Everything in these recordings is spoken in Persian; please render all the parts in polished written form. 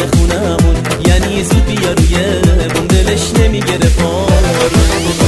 خونمون، یعنی زود بیا روی بوم، دلش نمیگره پارو.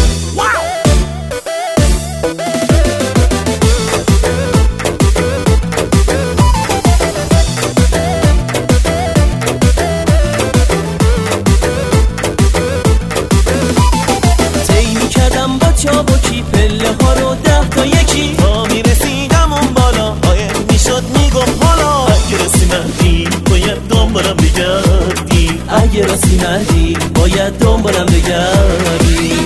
چابکی پله ها رو 10 تا یکی تا میرسیدم اون بالا، باید میشد میگم حالا اگه راستی مردی باید دنبالم بگردی، اگه راستی مردی باید دنبالم بگردی.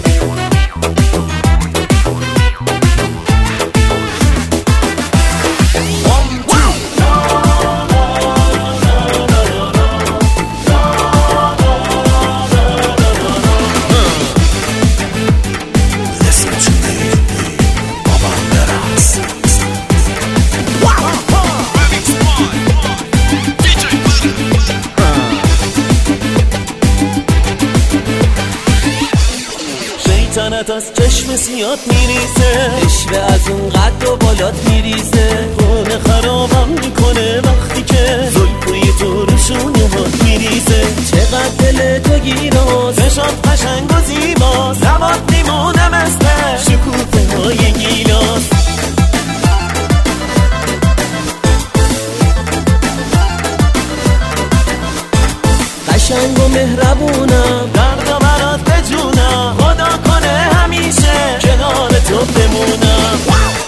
تنت از چشم سیاد میریزه، عشوه از اون قد و بالات میریزه، خونه خرابم میکنه وقتی که زلفوی تو روشونه هات میریزه. چقدر دل تو گیراست، چشات قشنگ و زیباست، لبات میمونه مثل شکوفه های گیلاس. قشنگ و مهربونم، درد و برات بجونم، خدا کنه همیشه کنار تو بمونم.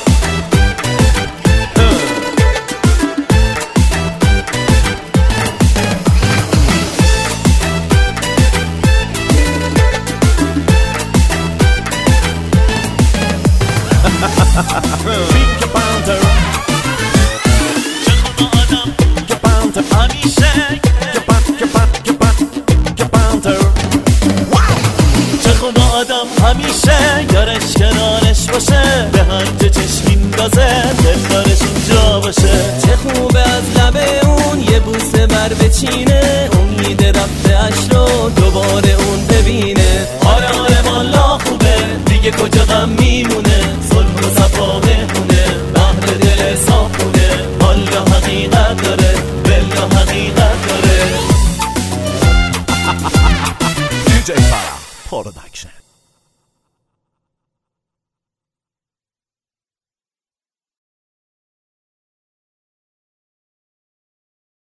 Pink Panther چه خدا آدم که پانتر همیشه آدم همیشه یارش کنارش باشه، به هر جا چشم میندازه دلدارش اونجا باشه. چه خوبه از لبه اون یه بوسه بر بچینه، امید رفته اش رو دوباره اون ببینه. آره آره والا خوبه دیگه کجا غم میمونه، صلح و صفا بهونه بحر دل صافونه. والا حقیقت داره بلا حقیقت داره. DJ Farah Production.